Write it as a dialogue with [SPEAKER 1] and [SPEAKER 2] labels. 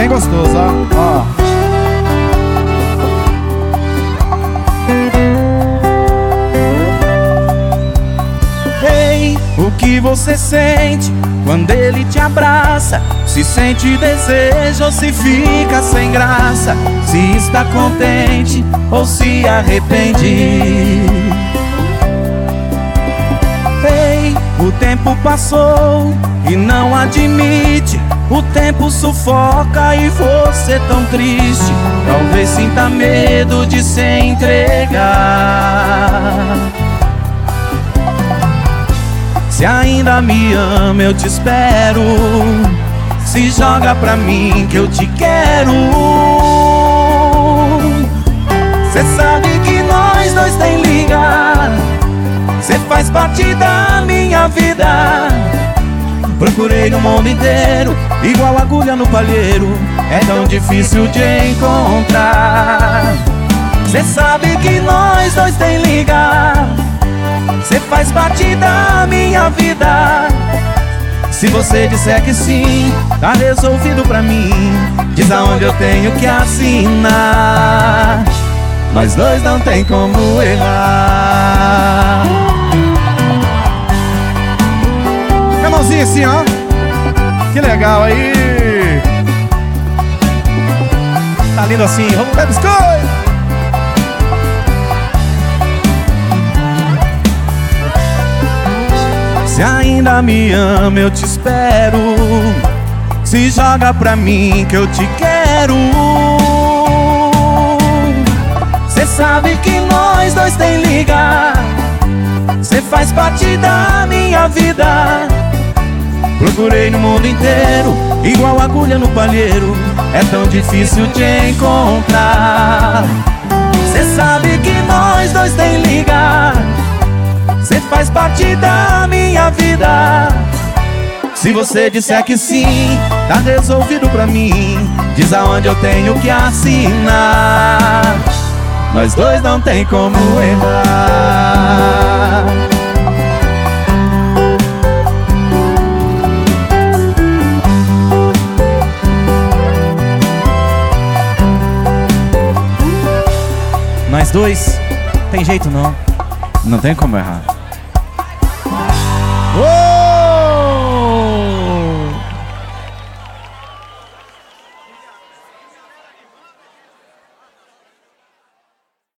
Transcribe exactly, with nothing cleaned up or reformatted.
[SPEAKER 1] bem gostoso, ó, ó.
[SPEAKER 2] Ei, o que você sente quando ele te abraça? Se sente desejo ou se fica sem graça? Se está contente ou se arrepende? Ei, o tempo passou e não admite. O tempo sufoca e você tão triste. Talvez sinta medo de se entregar. Se ainda me ama, eu te espero. Se joga pra mim que eu te quero. Cê sabe que nós dois tem liga. Cê faz parte da minha vida. Procurei no mundo inteiro, igual agulha no palheiro. É tão difícil de encontrar. Cê sabe que nós dois tem liga. Cê faz parte da minha vida. Se você disser que sim, tá resolvido pra mim. Diz aonde eu tenho que assinar. Nós dois não tem como errar.
[SPEAKER 1] Com a mãozinha assim, ó. Que legal aí. Tá lindo assim. Vamos pegar biscoito.
[SPEAKER 2] Se ainda me ama, eu te espero. Se joga pra mim que eu te quero. Cê sabe que nós dois tem liga. Cê faz parte da minha vida. Procurei no mundo inteiro, igual agulha no palheiro. É tão difícil de encontrar. Cê sabe que nós dois tem liga. Cê faz parte da minha vida. Se você disser que sim, tá resolvido pra mim. Diz aonde eu tenho que assinar. Nós dois não tem como errar. Nós dois, tem jeito não.
[SPEAKER 1] Não tem como errar.